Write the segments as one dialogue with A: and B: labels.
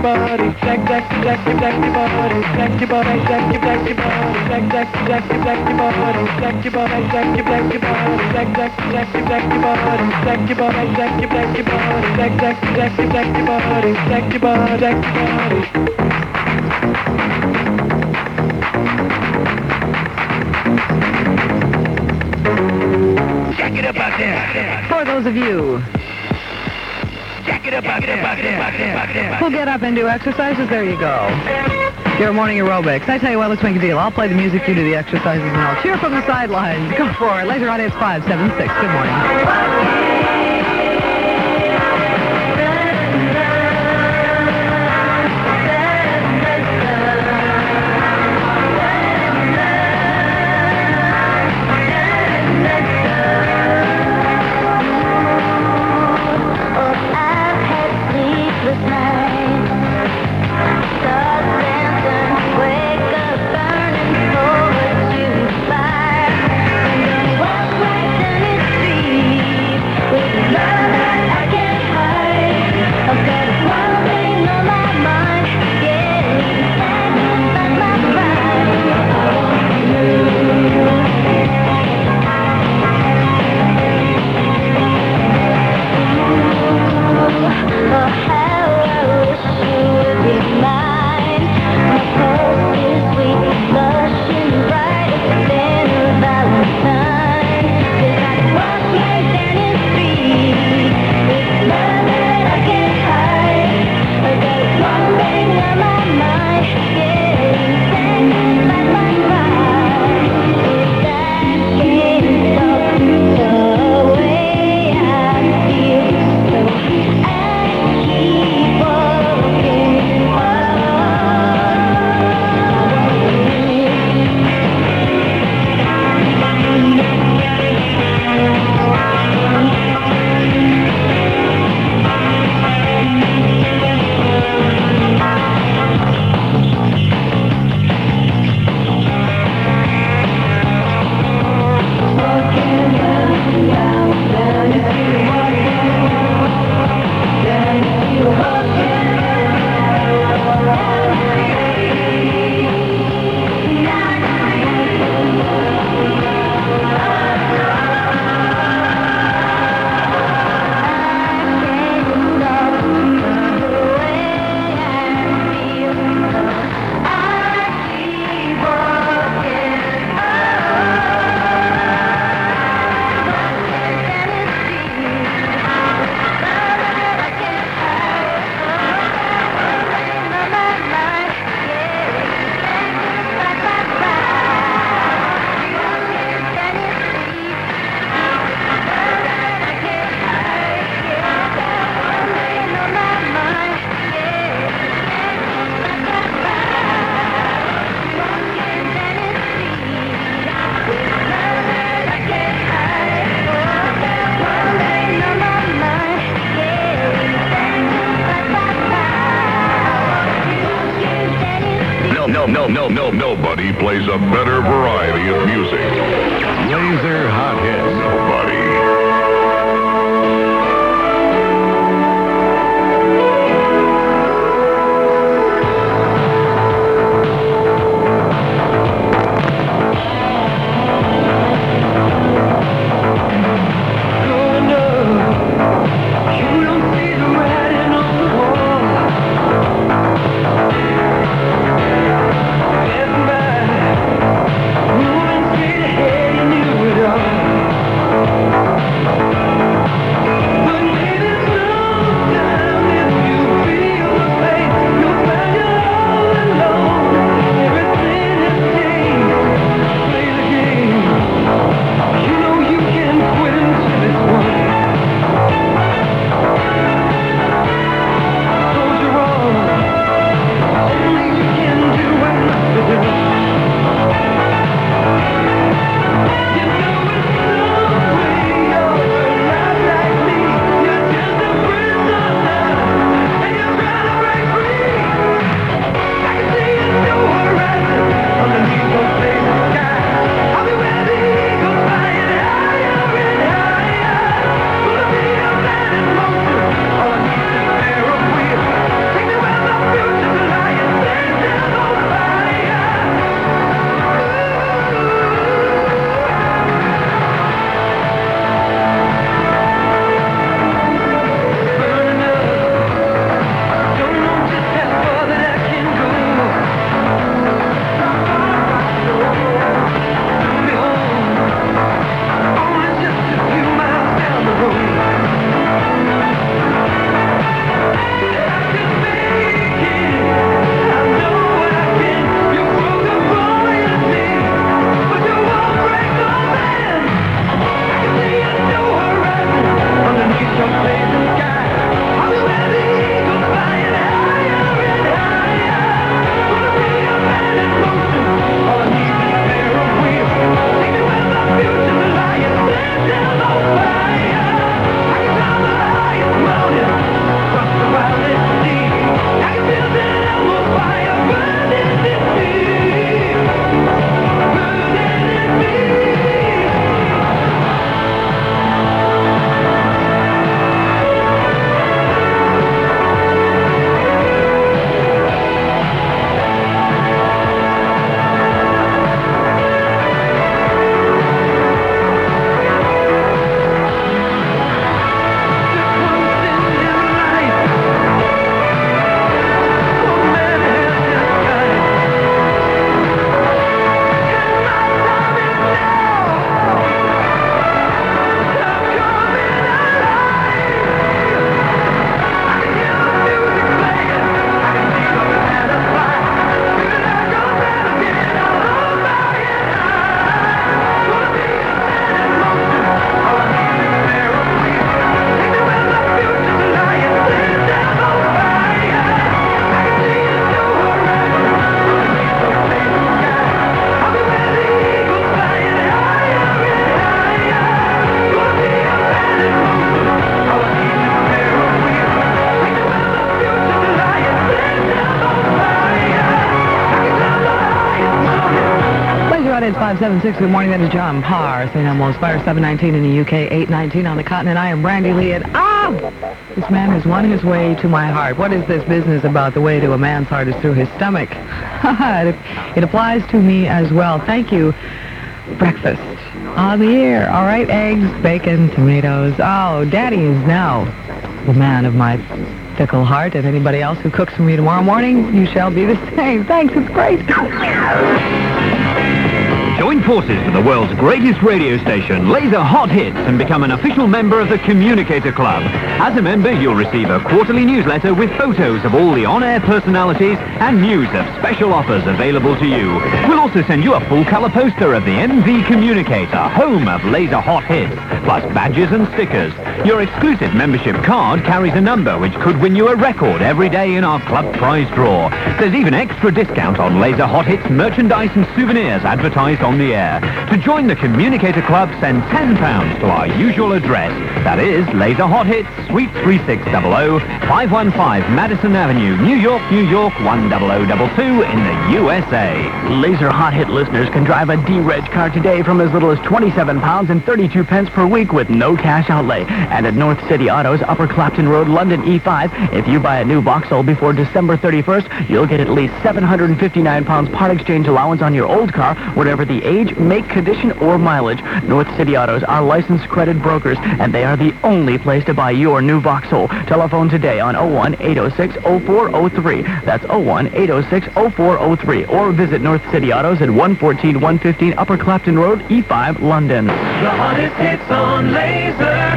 A: body, jack your body, jack your body, jack your body, jack your body, jack your body, jack your body, jack your body, jack your body, jack your body, jack your body, jack your body. Jack it up out there.
B: For those of you
A: Jack it up out there.
B: who'll get up and do exercises, there you go. Your morning aerobics. I tell you what, let's make a deal. I'll play the music, you do the exercises, and I'll cheer from the sidelines. Go for it. Laser Audience 576. Good morning.
C: Nobody plays a better variety of music. Laser Hot Hits. Nobody.
A: Moving straight ahead, you knew it all.
B: 576. Good morning. That is John Parr. St. Elmo's Fire 719 in the UK, 819 on the continent. I am Brandy Lee, and this man has won his way to my heart. What is this business about the way to a man's heart is through his stomach? It applies to me as well. Thank you. Breakfast on the air. All right, eggs, bacon, tomatoes. Oh, Daddy is now the man of my fickle heart, and anybody else who cooks for me tomorrow morning, you shall be the same. Thanks, it's great.
D: Join forces for the world's greatest radio station, Laser Hot Hits, and become an official member of the Communicator Club. As a member, you'll receive a quarterly newsletter with photos of all the on-air personalities and news of special offers available to you. We'll also send you a full-color poster of the MV Communicator, home of Laser Hot Hits, plus badges and stickers. Your exclusive membership card carries a number which could win you a record every day in our club prize draw. There's even extra discount on Laser Hot Hits merchandise and souvenirs advertised on the air. To join the Communicator Club, send £10 to our usual address. That is Laser Hot Hits, Suite 3600, 515 Madison Avenue, New York, New York, 10022 in the USA.
E: Laser Hot Hit listeners can drive a D-Reg car today from as little as £27 and 32 pence per week with no cash outlay. And at North City Autos, Upper Clapton Road, London E5, if you buy a new Vauxhall before December 31st, you'll get at least £759 part exchange allowance on your old car, whatever the age, make, condition, or mileage. North City Autos are licensed credit brokers, and they are the only place to buy your new Vauxhall. Telephone today on 01-806-0403. That's 01-806-0403. Or visit North City Autos at 114-115 Upper Clapton Road, E5, London.
A: The hottest hits on Laser.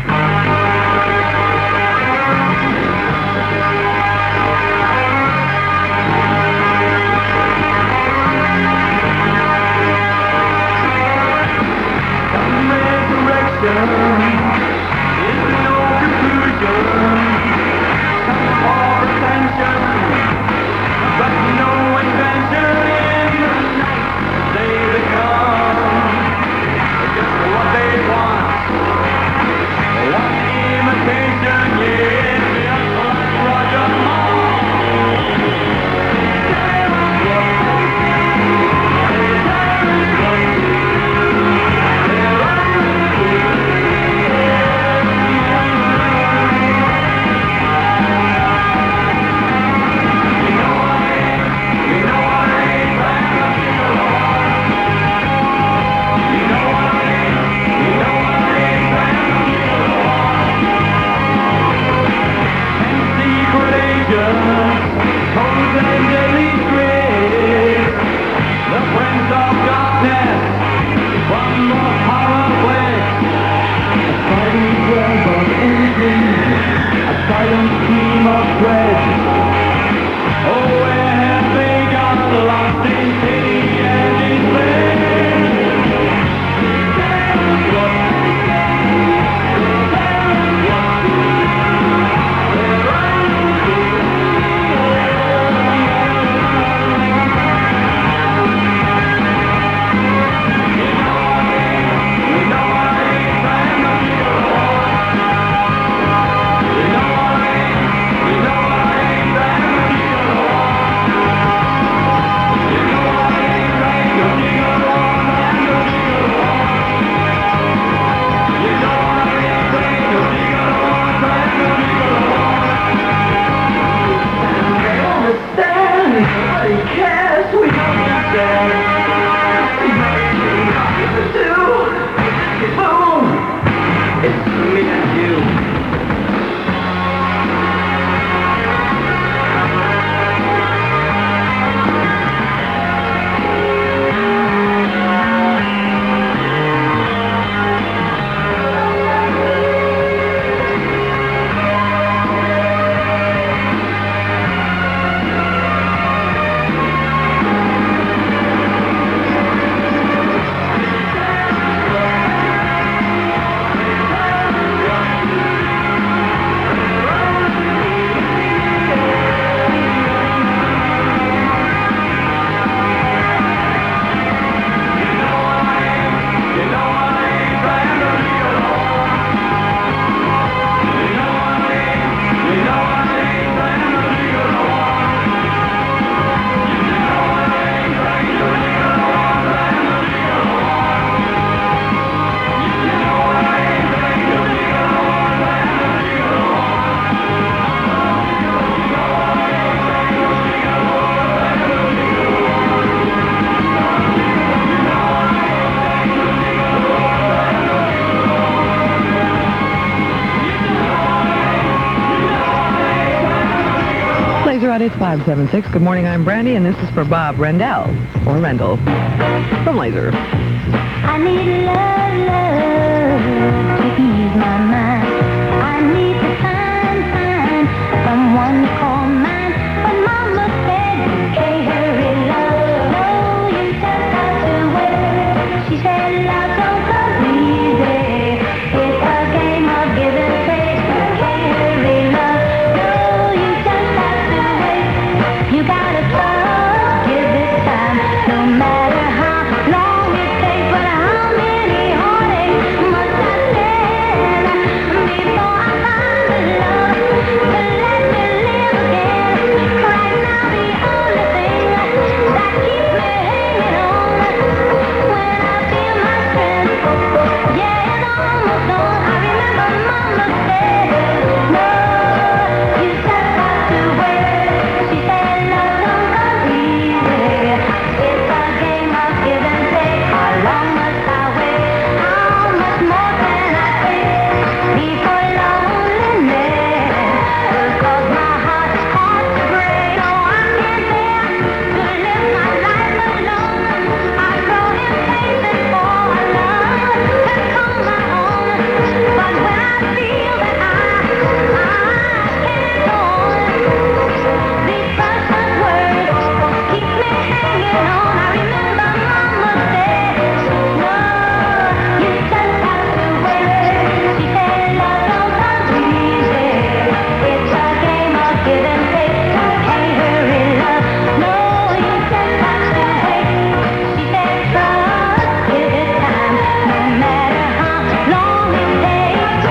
B: Rod, it's 576. Good morning, I'm Brandy, and this is for Bob Rendell, or Rendell, from Laser.
F: I need love to ease my mind. I need to find someone to call mine. But Mama said you can't hurry love. No, you just have to wait. She said love don't come easy. It's a game of give and take. You can't hurry love. No, you just have to wait. You gotta trust, give it time, no matter how long it takes. But how many heartaches must I stand before I find the love to let me live again? Right now the only thing that keeps me hanging on when I feel my strength, yeah, it's almost gone. I remember Mama said, no, you just have to wait. She said love don't come easy. It's a game of give and take. How long must I wait? How much more can I take before loneliness will cause my heart to break? No, I can't bear to live my life alone. I'm so impatient for love to come my own. But when I feel that I can't go on, these precious words keep me hanging on. I remember Mama said, no, you just have to wait. She said love don't come easy. It's a game of give and take. You can't hurry love. No, you just have to wait. She said trust, give it time, no matter how long it takes.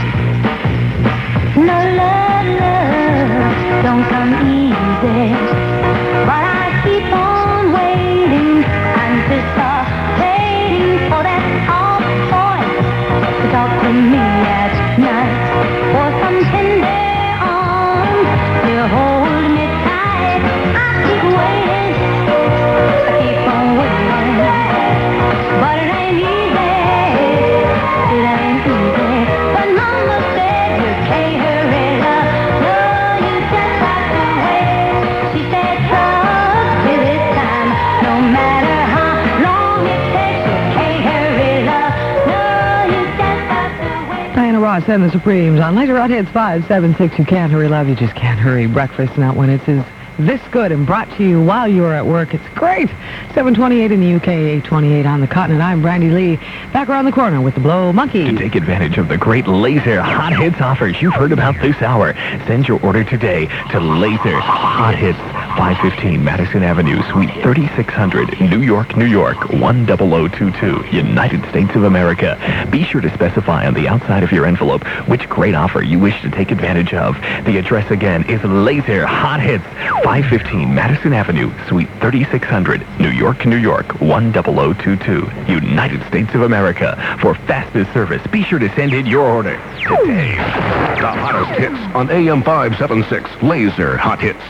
F: No love don't come easy. But I keep on waiting, anticipating for that soft voice to talk to me at night, for some tender arms to hold me tight. I keep waiting, I keep on waiting, but it ain't easy, it ain't easy. But Mama said you can't hurry love, no, you just have to wait. She said trust, give it time, no matter how long it takes. You can't hurry love, no, you just have to wait.
B: Diana Ross and the Supremes on Laser Hot Hits 576. You can't hurry love, you just can't hurry breakfast, not when it's this good, and brought to you while you're at work. It's great. 7:28 in the UK, 8:28 on the continent. I'm Brandy Lee, back around the corner with the Blow Monkey.
G: To take advantage of the great Laser Hot Hits offers you've heard about this hour, send your order today to Laser Hot Hits, 515 Madison Avenue, Suite 3600, New York, New York, 10022, United States of America. Be sure to specify on the outside of your envelope which great offer you wish to take advantage of. The address again is Laser Hot Hits, 515 Madison Avenue, Suite 3600, New York, New York, 10022, United States of America. For fastest service, be sure to send in your order today.
C: The hottest hits on AM 576, Laser Hot Hits.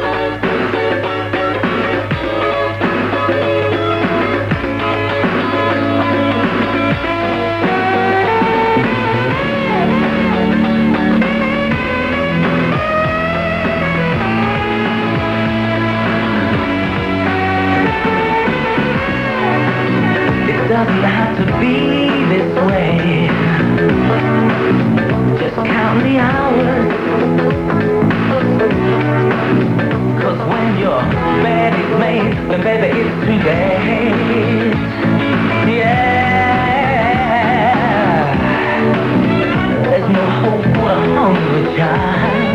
A: Doesn't have to be this way. Just count the hours. 'Cause when your bed is made, then baby it's too late. Yeah. There's no hope for a hungry child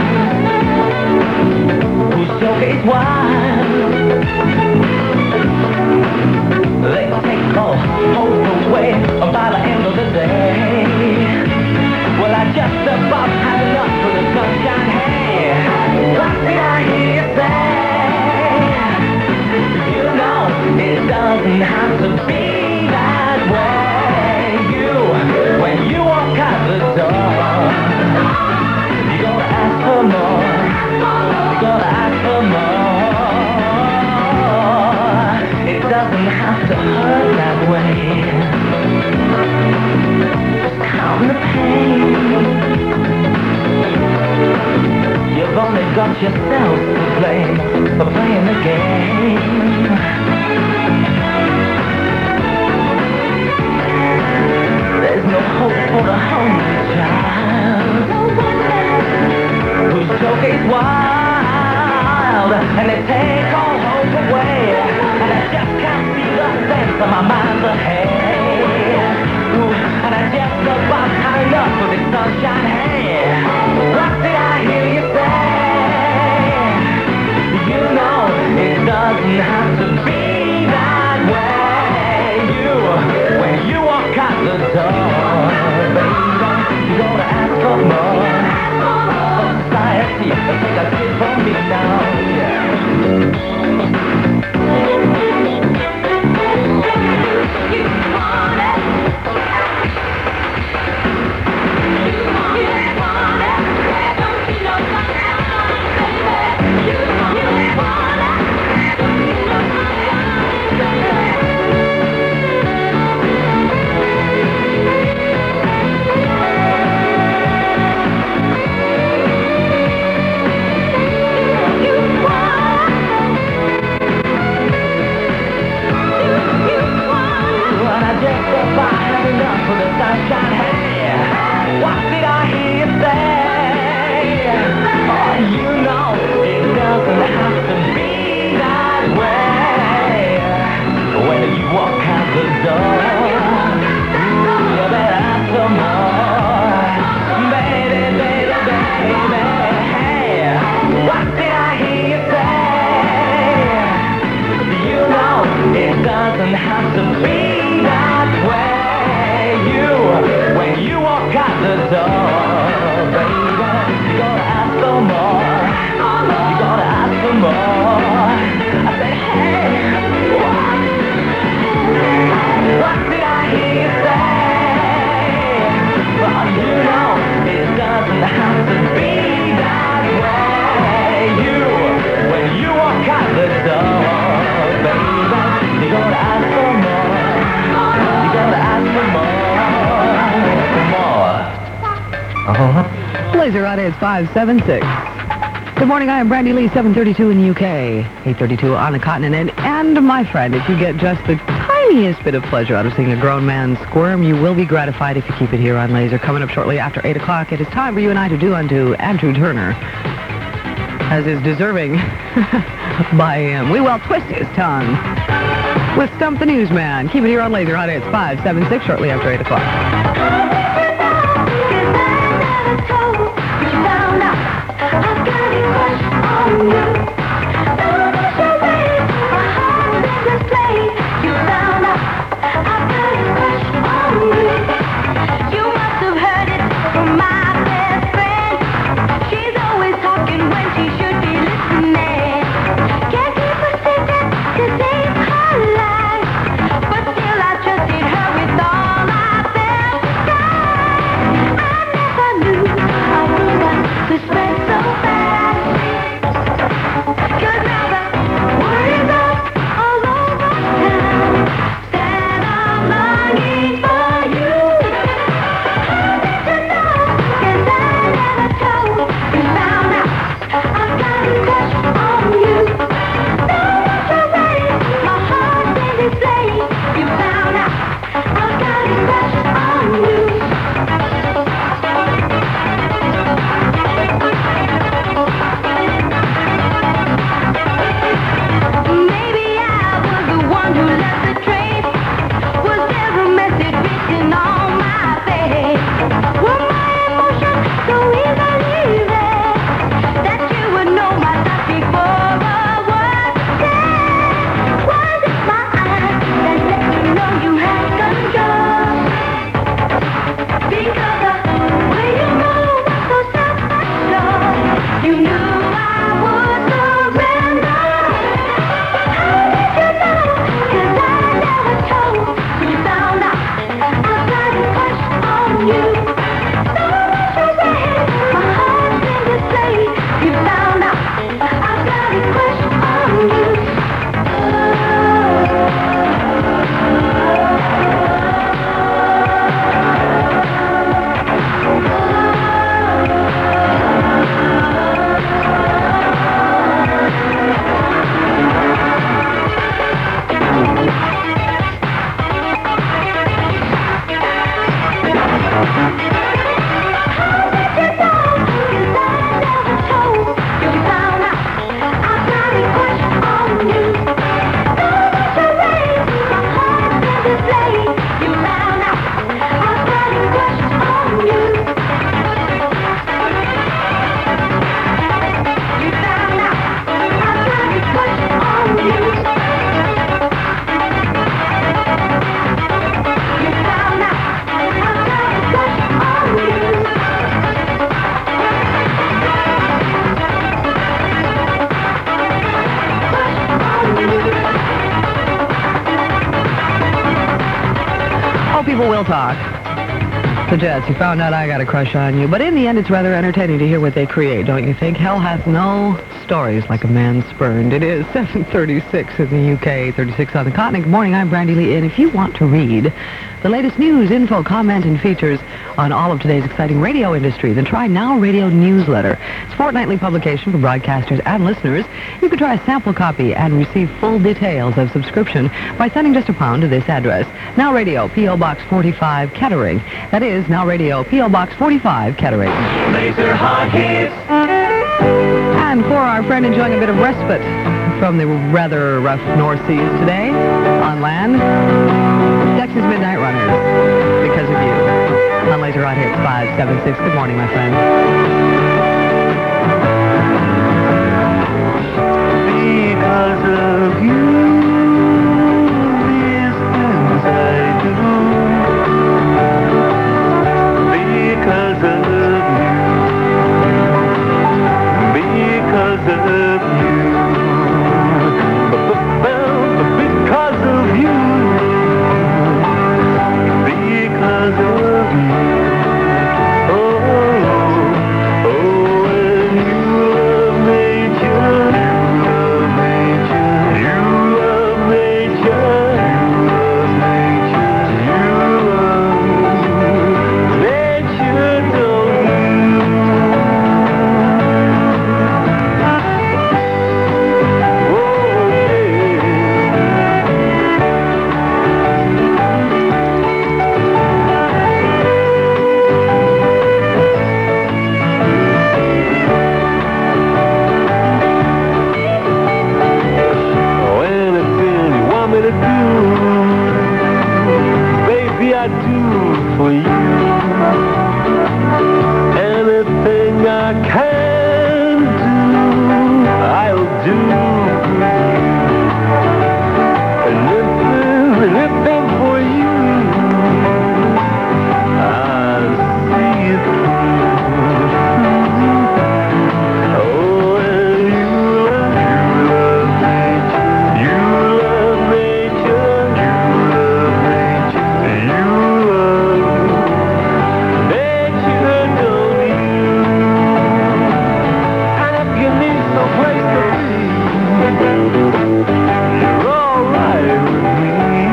A: whose stroke is wild. They take all hope away by the end of the day. Well, I just about had enough for the sunshine. Hey, what did I hear you say? You know, it doesn't have to be that way. When you walk out the door, you gotta ask for more. You gotta ask for more. It doesn't have to hurt that way. Just count the pain. You've only got yourself to blame. days wild, and they take all hope away, and I just can't see the sense of my mind's ahead. Ooh, and I just about had enough of this sunshine. Hey, what did I hear you say? You know it doesn't have to be that way. When you walk out the door, baby, you gotta ask for more. Society, take a kid from me now, You want it. You want it. Don't you know sometimes, baby? You want it. Don't you know sometimes, baby? For the sunshine, hey, what did I hear you say? Oh, you know it doesn't have to be that way. When you walk out the door, ooh, you better ask for more. Baby, baby, baby, hey, what did I hear you say? You know it doesn't have to be that way. When you walk out the door, baby, you gotta ask for more. You gotta ask for more. I said, hey, what did I hear you say? Well, you know it doesn't have to be that way. When you walk out the door, baby, you gotta ask for more. You gotta ask for more.
B: Laser Hot Hits 576. Good morning, I am Brandy Lee, 7:32 in the UK, 8:32 on the continent. And my friend, if you get just the tiniest bit of pleasure out of seeing a grown man squirm, you will be gratified if you keep it here on Laser. Coming up shortly after 8 o'clock, it is time for you and I to do unto Andrew Turner, as is deserving by him. We will twist his tongue with Stump the Newsman. Keep it here on Laser Hot Hits 576 shortly after 8 o'clock.
F: But still I trusted her with all I felt.
B: Real talk suggests you found out I got a crush on you, but in the end it's rather entertaining to hear what they create, don't you think? Hell hath no stories like a man spurned. It is 7:36 in the UK, 36 on the continent. Good morning, I'm Brandy Lee, and if you want to read the latest news, info, comment, and features on all of today's exciting radio industry, then try Now Radio Newsletter. It's a fortnightly publication for broadcasters and listeners. You can try a sample copy and receive full details of subscription by sending just £1 to this address. Now Radio, P.O. Box 45, Kettering. That is Now Radio, P.O. Box 45, Kettering.
A: Laser Hot Hits.
B: And for our friend enjoying a bit of respite from the rather rough North Seas today, on land, Dexys Midnight Runners, Because of You, on Laser Hot Hits 576. Good morning, my friend.
A: Because of you, these things I do. Because of you. Because of you. Because of you. Because of you. Oh, oh, and you love nature. You love nature. You love nature, don't you? Oh, oh, anything you want me to do, baby, I do for you. Anything I can do, I'll do for you. Anything for you, I'll see it through. Oh, and you love nature. You love nature. You love nature, don't you? And if you need someplace to be, you're alright with me.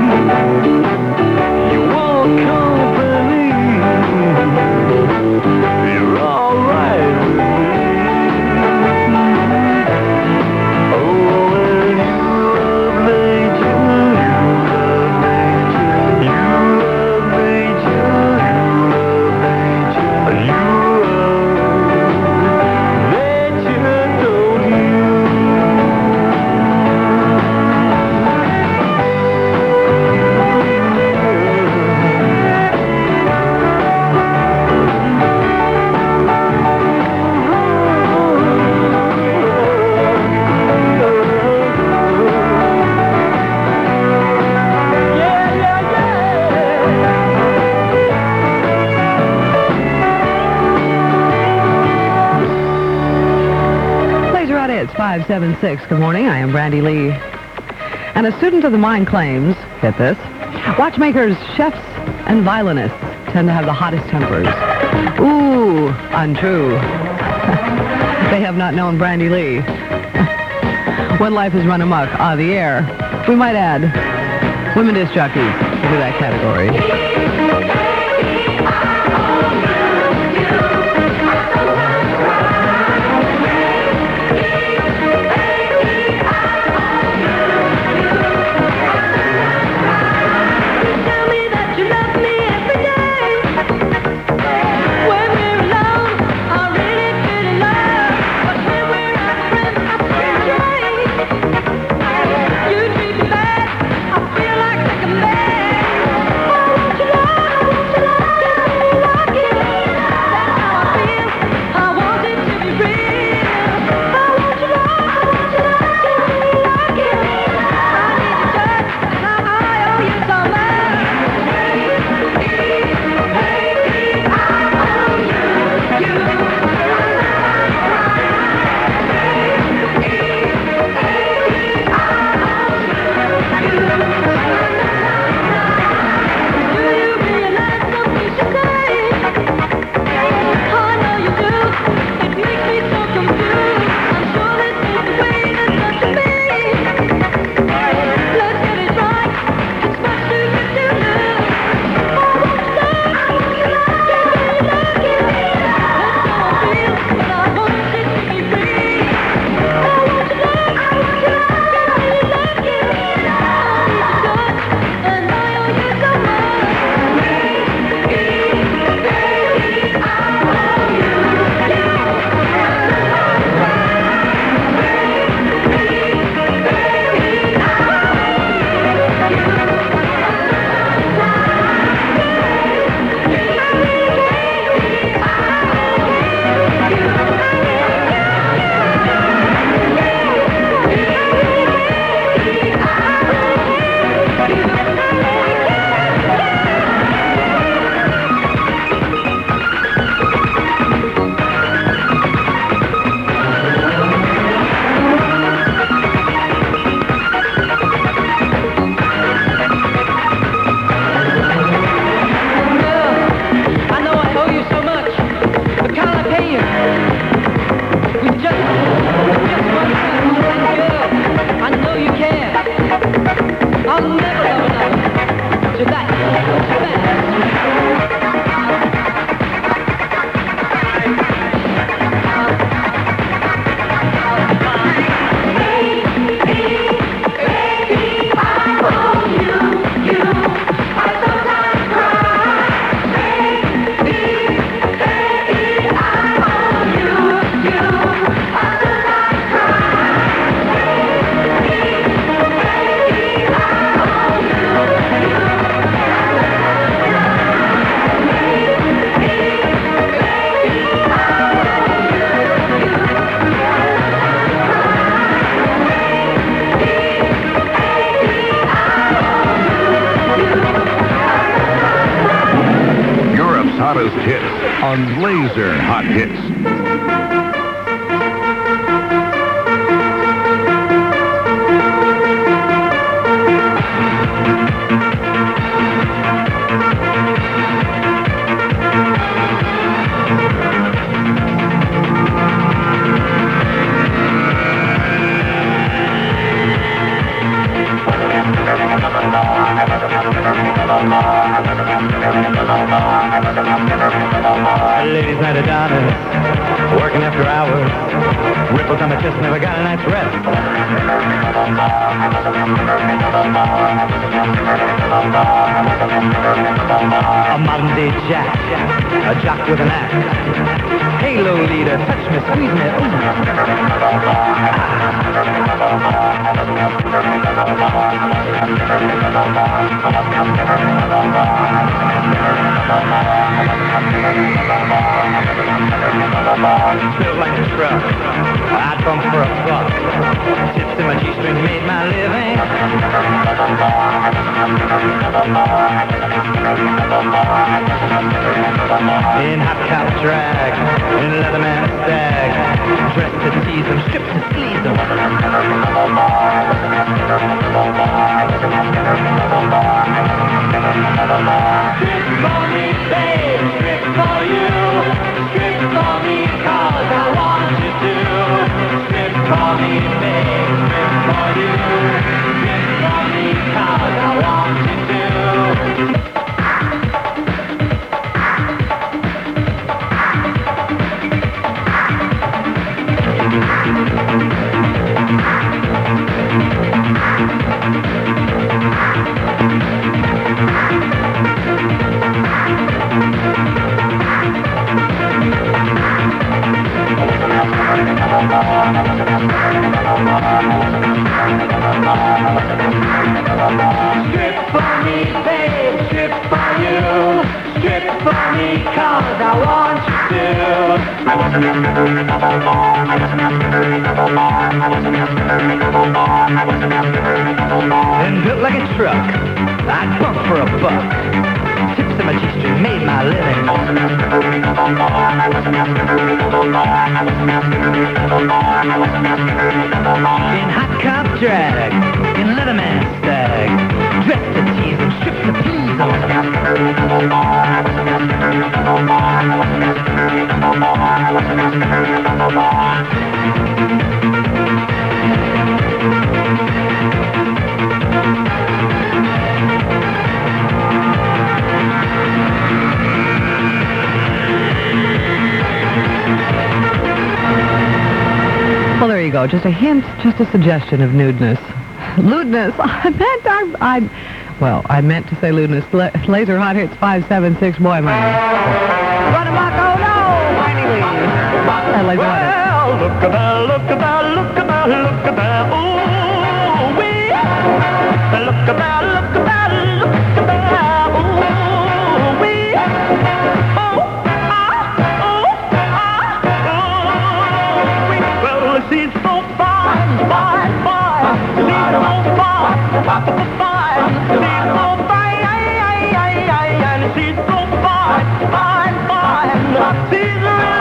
A: You want company, you're alright with me. Oh, and you love nature. You love nature. You love nature, don't you? Yeah, yeah, yeah.
B: Laser Hot Hits 576. Good morning, I am Brandy Lee. And a student of the mind claims, get this, watchmakers, chefs, and violinists tend to have the hottest tempers. Ooh, untrue. They have not known Brandy Lee. When life has run amok on the air, we might add women disc jockeys to that category.
F: Tell me that you love me every day. When we're alone, I really, really love. But when we're not friends, I feel great. You treat me bad, I feel like a man. Why won't you love
C: on Laser Hot Hits.
A: Ladies' night at Donna's, working after hours. Ripples on my chest, never got a night's rest. A modern day jack, a jock with an axe. Halo leader, touch me, squeeze me, Built like a truck, I'd bump for a buck. Tips in my G-string made my living. In hot cow drag, in Leatherman stag, dressed to tease them, stripped to please them. Strip for me, babe, strip for you. Strip for me, 'cause I want you to. Strip for me, babe, strip for you. Strip for me, 'cause I want you to. Strip for me, babe, strip for you. Strip for me, 'cause I want you to. And built like a truck, I'd bump for a buck. Tips in my G-string made my living. In hot cop drag, in Leatherman stag, dressed to tease and stripped to please them.
B: Well, there you go. Just a hint, just a suggestion of nudeness. Lewdness. I meant to say lewdness. Laser Hot Hits 576. Boy, my. Run amok, oh no! Whiny Lee.
A: Well, look about, look about, look about, look about, ooh wee. Look about, look about, look about, ooh wee. Oh, wee. Well, she's so fine, fine, fine. She's so fine, fine. She's so fine, and she's so fine, fine, fine. She's really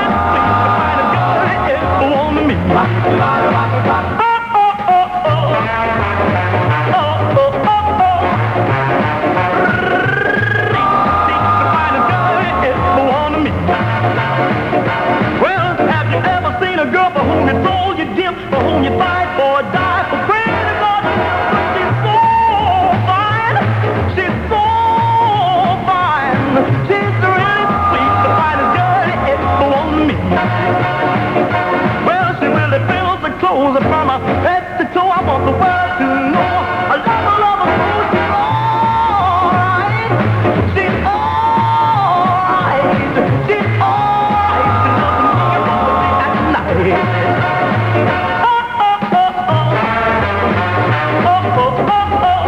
A: well, have you ever seen a girl for whom you throw your dim, for whom you fight or die for granted? She's so fine, she's so fine, she's really sweet, the finest girl you ever want to meet. Well, she really fills the clothes from her head to toe. I want the world to know I love her, love her, she's alright, she's alright, she's alright, she loves me at night. Oh, oh, oh, oh, oh, oh, oh, oh.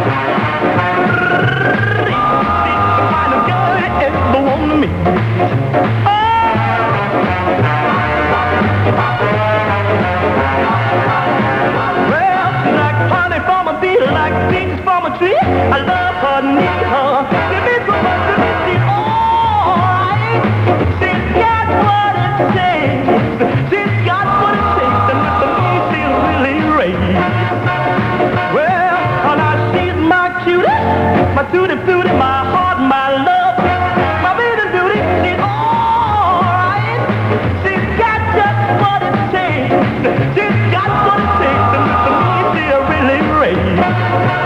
A: She's the finest girl you ever want to meet. Oh. it takes. She's got what it takes to make me feel really right. Well, now she's my cutie, my tutti frutti, my heart, my love, my baby beauty. She's all right. She's got just what it takes. She's got what it takes to make me feel really right.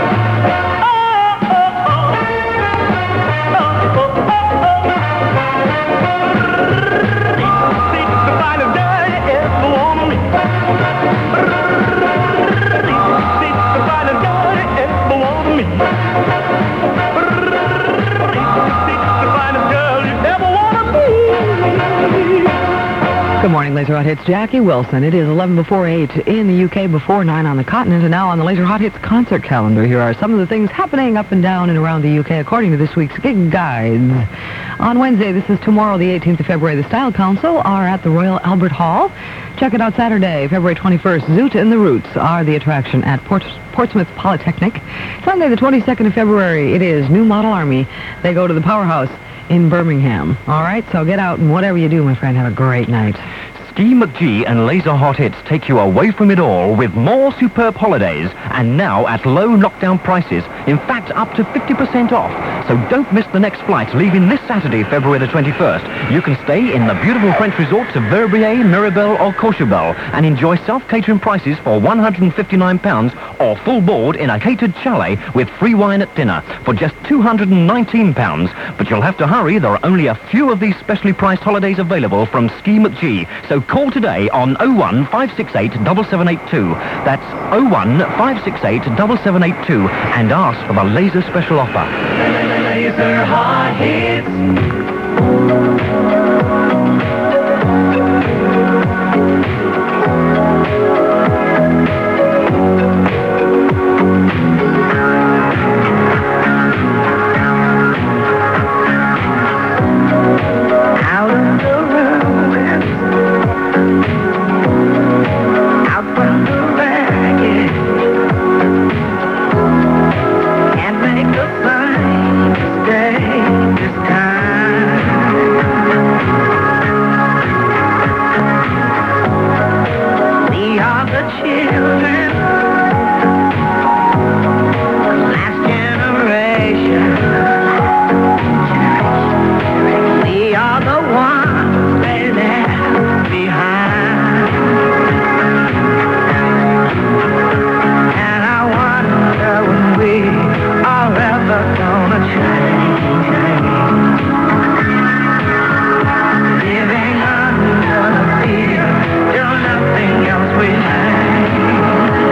B: Good morning, Laser Hot Hits. Jackie Wilson. It is 11 before 8 in the UK, before 9 on the continent, and now on the Laser Hot Hits concert calendar. Here are some of the things happening up and down and around the UK according to this week's gig guides. On Wednesday, this is tomorrow, the 18th of February, the Style Council are at the Royal Albert Hall. Check it out Saturday, February 21st. Zoot and the Roots are the attraction at Portsmouth Polytechnic. Sunday, the 22nd of February, it is New Model Army. They go to the Powerhouse in Birmingham. All right, so get out and whatever you do, my friend, have a great night.
H: Ski McGee and Laser Hot Hits take you away from it all with more superb holidays, and now at low knockdown prices, in fact up to 50% off. So don't miss the next flight leaving this Saturday, February the 21st. You can stay in the beautiful French resorts of Verbier, Mirabel or Courchevel and enjoy self-catering prices for £159 or full board in a catered chalet with free wine at dinner for just £219. But you'll have to hurry, there are only a few of these specially priced holidays available from Ski McGee. So call today on 01 568 7782. That's 01 568 7782 and ask for the Laser Special Offer.
A: Laser Hot Hits.
F: Living under the fear till nothing else we have.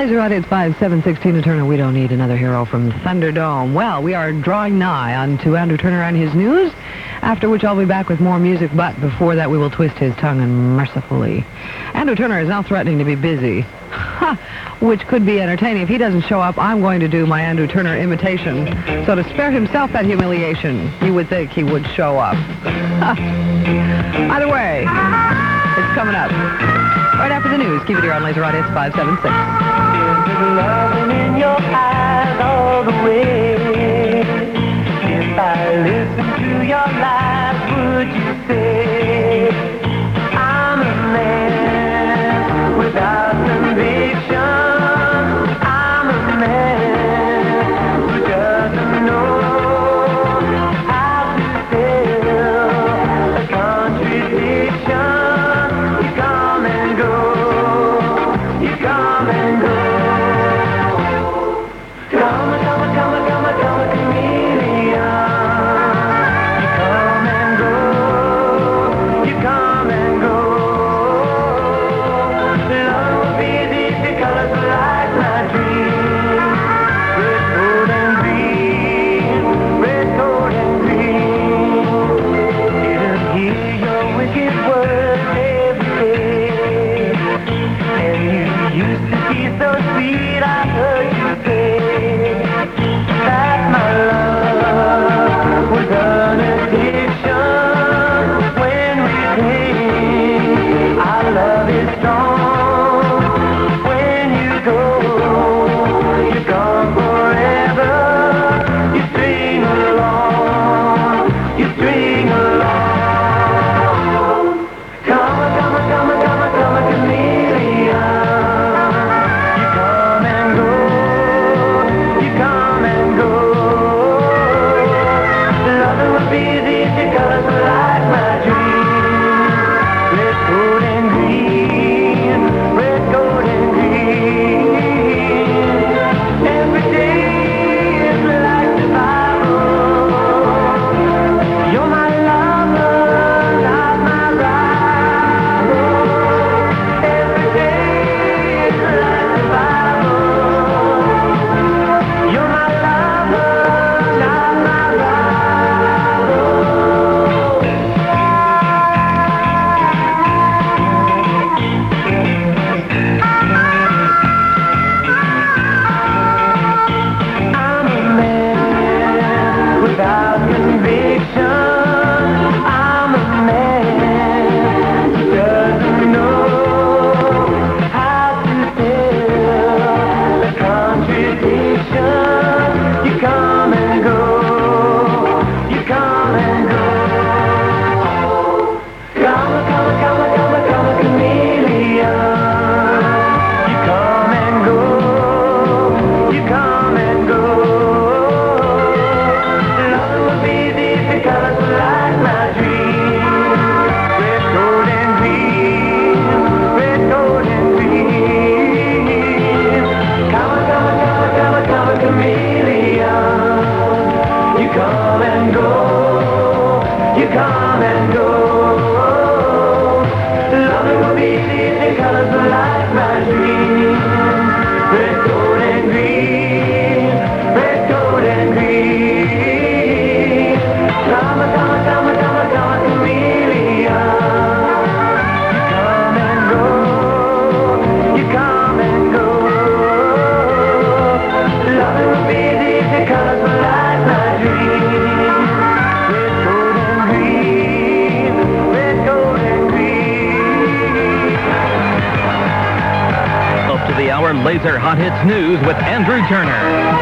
B: Laser Hot Hits 5/7/16 to Turner. We don't need another hero from Thunderdome. Well, we are drawing nigh on to Andrew Turner and his news, after which I'll be back with more music, but before that we will twist his tongue and mercifully. Andrew Turner is now threatening to be busy, which could be entertaining. If he doesn't show up, I'm going to do my Andrew Turner imitation. So to spare himself that humiliation, you would think he would show up. Either way, it's coming up. Right after the news, keep it here on Laser Hot Hits 5/7/6.
A: Loving in your eyes all the way. If I listen to your lies, would you say I'm a man without conviction? I'm a man who doesn't know how to tell a contradiction. You come and go. You come and go. Come, chameleon. You come and go. You come and go. Love will be the colors like my dream. Red, gold, and green. Red, gold, and green. Didn't hear your wicked words every day. And you used to be so sweet, I heard you say that my love was an addiction. When we came, our love is strong. When you go, you're gone forever. You string along, you string along. Come, chameleon. You come and go. You come and go. Loving will be the colors like my dream. Red, gold, and green. Red, gold, and green. Every day is like the Bible. You're my lover, not my rival. Every day is like the Bible. You're my lover, not my I'm a man without conviction. I'm a man who doesn't know how to tell the contradiction. You come and go. You come and go. Come, chameleon. You come and go. You come and go. Love will be the colors like my dream. Red, gold, and green. Red, gold, and green. Come, chameleon. You come and go. You come and go. Love will be the colors like my dream. Red, gold, and green. Red, gold, and green. Come, chameleon. You come and go. You come and go. Love will be the colors like my dream. Red, gold, and green. Red, gold, and green.
H: Up to the hour Laser Hot Hits News with Andrew Turner.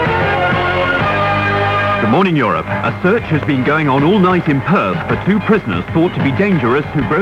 D: Good morning, Europe. A search has been going on all night in Perth for two prisoners thought to be dangerous who broke